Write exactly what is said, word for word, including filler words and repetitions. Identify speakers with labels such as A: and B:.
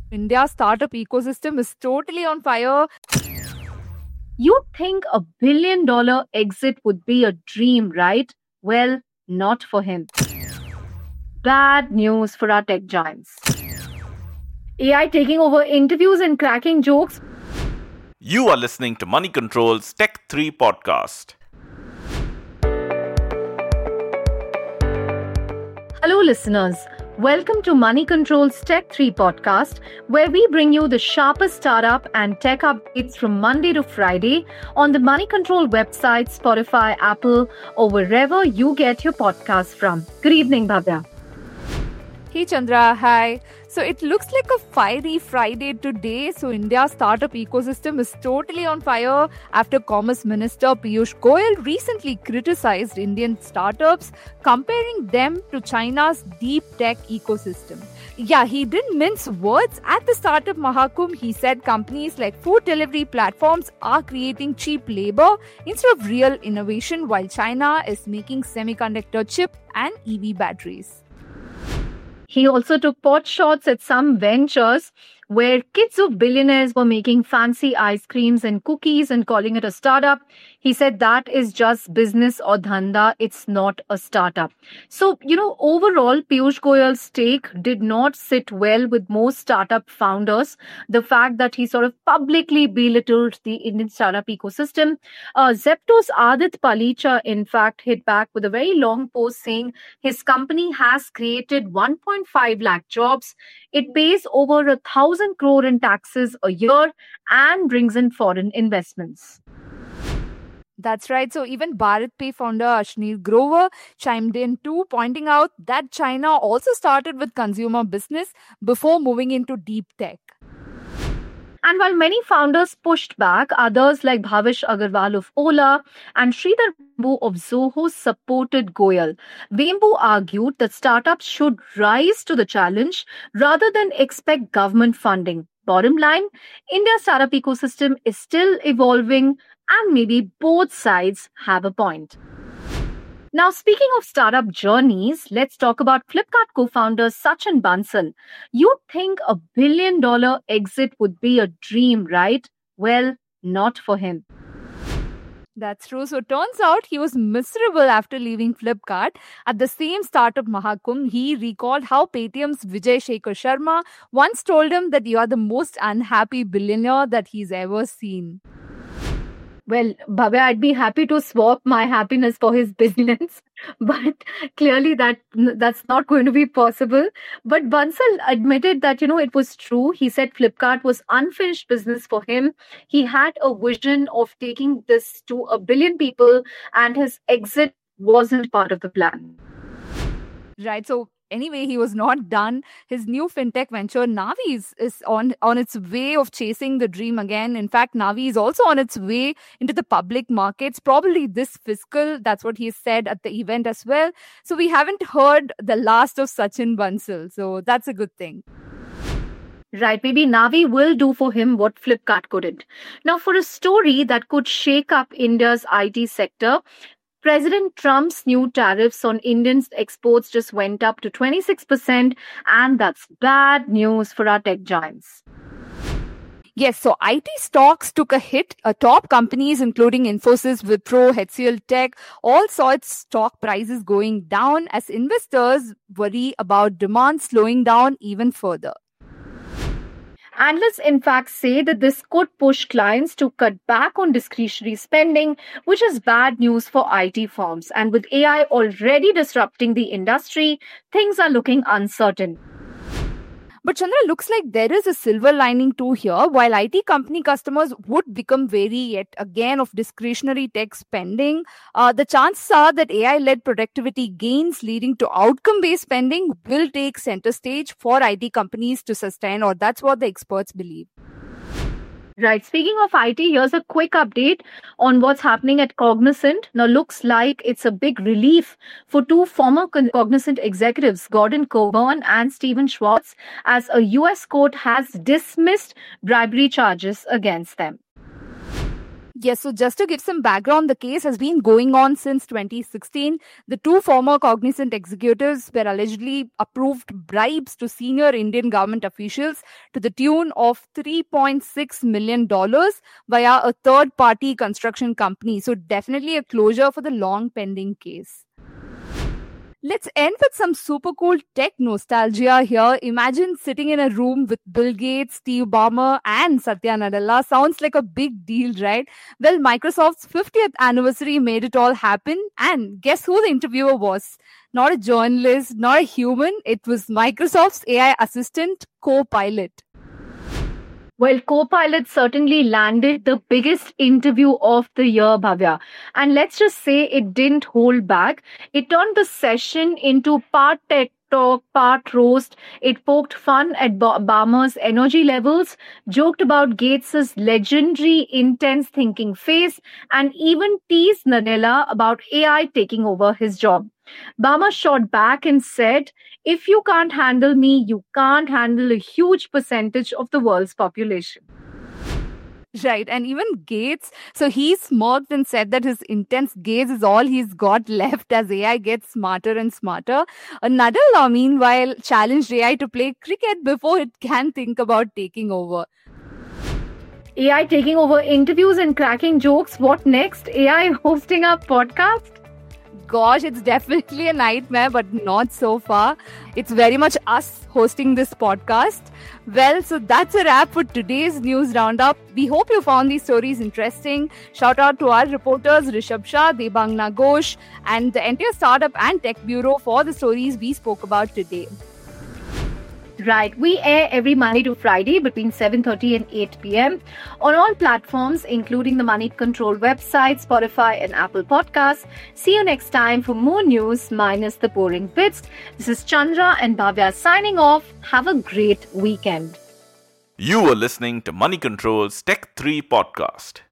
A: India's startup ecosystem is totally on fire.
B: You'd think a billion dollar exit would be a dream, right? Well, not for him. Bad news for our tech giants. A I taking over interviews and cracking jokes.
C: You are listening to Money Control's Tech three podcast.
B: Hello, listeners. Welcome to Money Control's Tech three podcast, where we bring you the sharpest startup and tech updates from Monday to Friday on the Money Control website, Spotify, Apple, or wherever you get your podcasts from. Good evening, Bhavya.
A: Hey Chandra, hi. So it looks like a fiery Friday today. So India's startup ecosystem is totally on fire after Commerce Minister Piyush Goyal recently criticized Indian startups, comparing them to China's deep tech ecosystem. Yeah, he didn't mince words. At the Startup Mahakumbh, he said companies like food delivery platforms are creating cheap labor instead of real innovation, while China is making semiconductor chip and E V batteries.
B: He also took pot shots at some ventures where kids of billionaires were making fancy ice creams and cookies and calling it a startup. He said that is just business or dhanda. It's not a startup. So, you know, overall, Piyush Goyal's take did not sit well with most startup founders. The fact that he sort of publicly belittled the Indian startup ecosystem. Uh, Zepto's Adit Palicha, in fact, hit back with a very long post saying his company has created one point five lakh jobs. It pays over a thousand crore in taxes a year and brings in foreign investments.
A: That's right. So even BharatPe founder Ashnil Grover chimed in too, pointing out that China also started with consumer business before moving into deep tech.
B: And while many founders pushed back, others like Bhavish Agarwal of Ola and Sridhar Vembu of Zoho supported Goyal. Vembu argued that startups should rise to the challenge rather than expect government funding. Bottom line, India's startup ecosystem is still evolving and maybe both sides have a point. Now, speaking of startup journeys, let's talk about Flipkart co-founder Sachin Bansal. You'd think a billion dollar exit would be a dream, right? Well, not for him.
A: That's true. So turns out he was miserable after leaving Flipkart. At the same Startup Mahakumbh, he recalled how Paytm's Vijay Shekhar Sharma once told him that you are the most unhappy billionaire that he's ever seen.
B: Well, Bhavya, I'd be happy to swap my happiness for his billions, but clearly that that's not going to be possible. But Bansal admitted that, you know, it was true. He said Flipkart was unfinished business for him. He had a vision of taking this to a billion people, and his exit wasn't part of the plan.
A: Right. So anyway, he was not done. His new fintech venture, Navi, is, is on, on its way of chasing the dream again. In fact, Navi is also on its way into the public markets, probably this fiscal. That's what he said at the event as well. So we haven't heard the last of Sachin Bansal. So that's a good thing.
B: Right, maybe Navi will do for him what Flipkart couldn't. Now, for a story that could shake up India's I T sector, President Trump's new tariffs on Indian exports just went up to twenty-six percent, and that's bad news for our tech giants.
A: Yes, so I T stocks took a hit. Uh, top companies including Infosys, Wipro, H C L Tech all saw its stock prices going down as investors worry about demand slowing down even further.
B: Analysts, in fact, say that this could push clients to cut back on discretionary spending, which is bad news for I T firms. And with A I already disrupting the industry, things are looking uncertain.
A: But Chandra, looks like there is a silver lining too here. While I T company customers would become wary yet again of discretionary tech spending, uh, the chances are that A I-led productivity gains leading to outcome-based spending will take center stage for I T companies to sustain, or that's what the experts believe.
B: Right. Speaking of I T, here's a quick update on what's happening at Cognizant. Now, looks like it's a big relief for two former Cognizant executives, Gordon Coburn and Stephen Schwartz, as a U S court has dismissed bribery charges against them.
A: Yes, so just to give some background, the case has been going on since twenty sixteen. The two former Cognizant executives were allegedly approved bribes to senior Indian government officials to the tune of three point six million dollars via a third-party construction company. So definitely a closure for the long pending case. Let's end with some super cool tech nostalgia here. Imagine sitting in a room with Bill Gates, Steve Ballmer, and Satya Nadella. Sounds like a big deal, right? Well, Microsoft's fiftieth anniversary made it all happen. And guess who the interviewer was? Not a journalist, not a human. It was Microsoft's A I assistant, Copilot.
B: Well, Copilot certainly landed the biggest interview of the year, Bhavya. And let's just say it didn't hold back. It turned the session into part tech talk, part roast. It poked fun at ba- Ballmer's energy levels, joked about Gates's legendary intense thinking face, and even teased Nadella about A I taking over his job. Ballmer shot back and said, if you can't handle me, you can't handle a huge percentage of the world's population.
A: Right, and even Gates, so he smirked and said that his intense gaze is all he's got left as A I gets smarter and smarter. Uh, Nadella, meanwhile, challenged A I to play cricket before it can think about taking over.
B: A I taking over interviews and cracking jokes. What next? A I hosting our podcast?
A: Gosh, it's definitely a nightmare, but not so far. It's very much us hosting this podcast. Well, so that's a wrap for today's news roundup. We hope you found these stories interesting. Shout out to our reporters Rishabh Shah, Debang Nagosh, and the entire Startup and Tech Bureau for the stories we spoke about today.
B: Right. We air every Monday to Friday between seven thirty and eight p.m. on all platforms, including the Money Control website, Spotify, and Apple Podcasts. See you next time for more news minus the boring bits. This is Chandra and Bhavya signing off. Have a great weekend.
C: You were listening to Money Control's Tech three podcast.